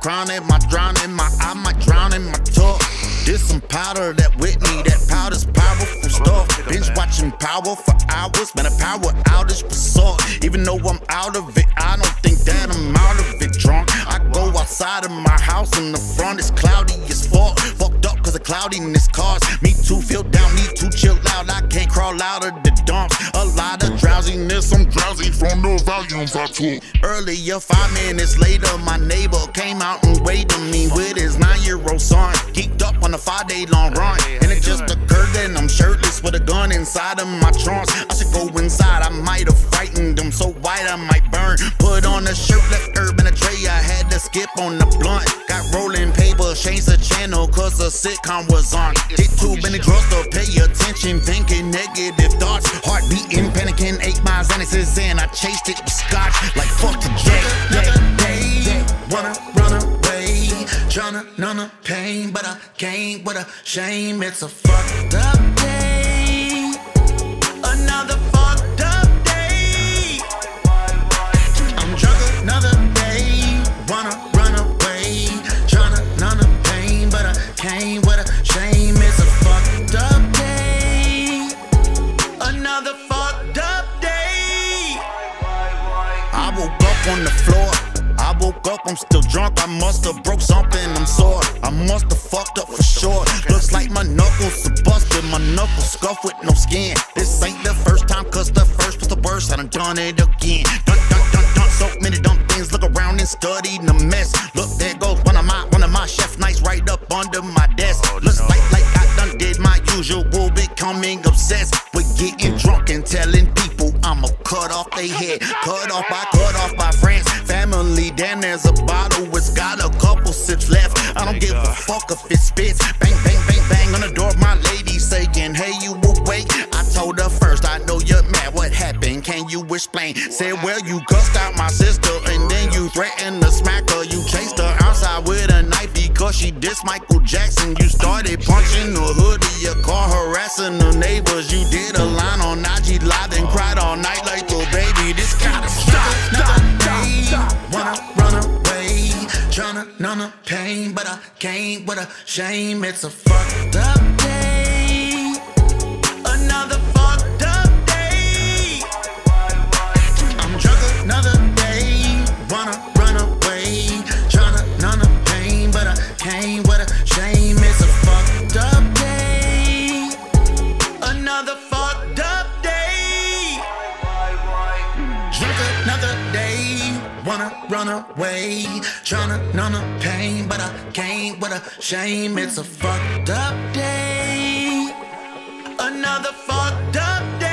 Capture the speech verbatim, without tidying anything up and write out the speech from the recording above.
crowning, my drowning, my I might drown in my talk. This some powder that Whitney, that powder's powerful stuff. Binge watching Power for hours, man, a power outage for salt. Even though I'm out of it, I don't think that I'm out of it drunk. I go outside of my house and the front is cloudy as fuck. Fucked up cause of cloudiness cars me to feel down, need to chill out. I can't crawl out of the dumps. A lot of drowsiness, I'm drowsy from the volumes I took. Earlier, five minutes later, my neighbor came out and waved to me with his nine-year-old son. Geeked up on a five-day long run, and it just occurred that I'm shirtless with a gun inside of my trunks. I should go inside, I might have frightened them so white I might burn. Put on a shirt, left herb in a tray, I had to skip on the blunt. Got rolling paper, changed the channel cause the sitcom was on. Hit tube in the drugstore, pay attention, thinking negative thoughts. Heart beating, panicking, ate my Xanaxes and I chased it with scotch. Like fuck today, another day, wanna run away, tryna numb the pain, but I can't with a shame. It's a fucked up day, another fucked up day. I'm drunk another day, wanna run away, tryna numb the pain, but I can't with a shame. It's a fucked up day, another fucked up day. I woke up on the floor, I woke up, I'm still drunk, I must've broke something, I'm sore. I must've fucked up for sure. Looks like my knuckles are busted, my knuckles scuffed with no skin. This ain't the first time, cause the first was the worst, I done done it again. Dun dun dun dun, so many dumb things, look around and study the mess. Look, there goes one of my, one of my chef nights right up under my desk. Looks like, like I done did my usual, becoming obsessed with getting drunk and telling people I'ma cut off they head. Cut off by, cut off by friends, family. Damn, there's a bottle, it's got a couple sips left. I don't give a fuck if it spits. Bang, bang, bang, bang on the door, my lady saying, hey, you awake? I told her first, I know you're mad, what happened? Can you explain? Said, well, you cussed out my sister and then you threatened to smack her. You chased her outside with a knife because she dissed Michael Jackson. You started punching the hood of your car, harassing the neighbors. You did a line on I G Live and cried all night like a baby. This gotta stop, stop, stop, stop. Wanna run away, tryna numb the pain, but I can't with a shame. It's a fucked up day, another fucked up day. I'm drunk another day, wanna run away, tryna numb the pain, but I can't with a shame. It's a fucked up day, another fucked up day. Drunk another day, wanna run away, tryna numb the pain, but I can't with a shame. It's a fucked up day, another fucked up day.